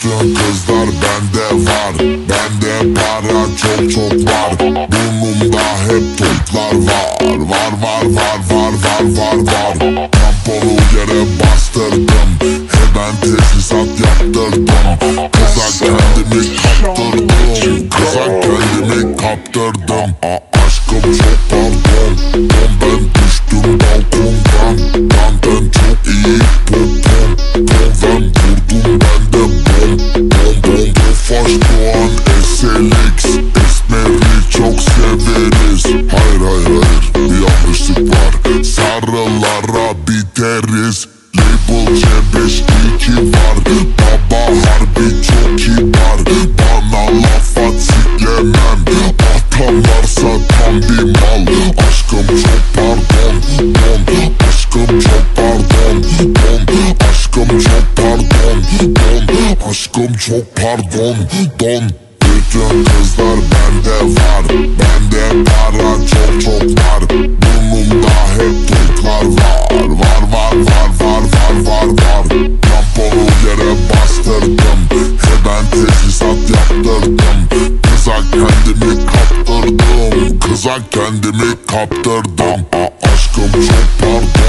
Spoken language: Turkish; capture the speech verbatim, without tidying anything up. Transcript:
Bütün kızlar bende var, bende para çok çok var. Burnumda hep toplar var, var var var var var var var. Tamponu yere bastırdım, hemen tesisat yaptırdım. Kıza kendimi kaptırdım, kıza kendimi kaptırdım. A aşkım çok pardon, don ben düştüm balkondan. Benden çok iyi popom, don ben vurdum ben de bom bom bom. Tofaş Doğan S L X, esmeri çok severiz. Hayır hayır hayır, bir yanlışlık var, sarılara biteriz. Label C beş iki var, baba harbi çok kibar. Bana laf at siklemem, atarlarsa tam bir mal. Aşkım çok pardon, don, aşkım çok pardon, don, aşkım çok pardon, don, aşkım çok pardon, don. Bütün kızlar bende var, bende para çok çok var. Burnumda hep toplar var, var var var var var var var. Tamponu yere bastırdım, hemen tesisat yaptırdım. Kıza kendimi kaptırdım, kıza kendimi kaptırdım. A aşkım çok pardon.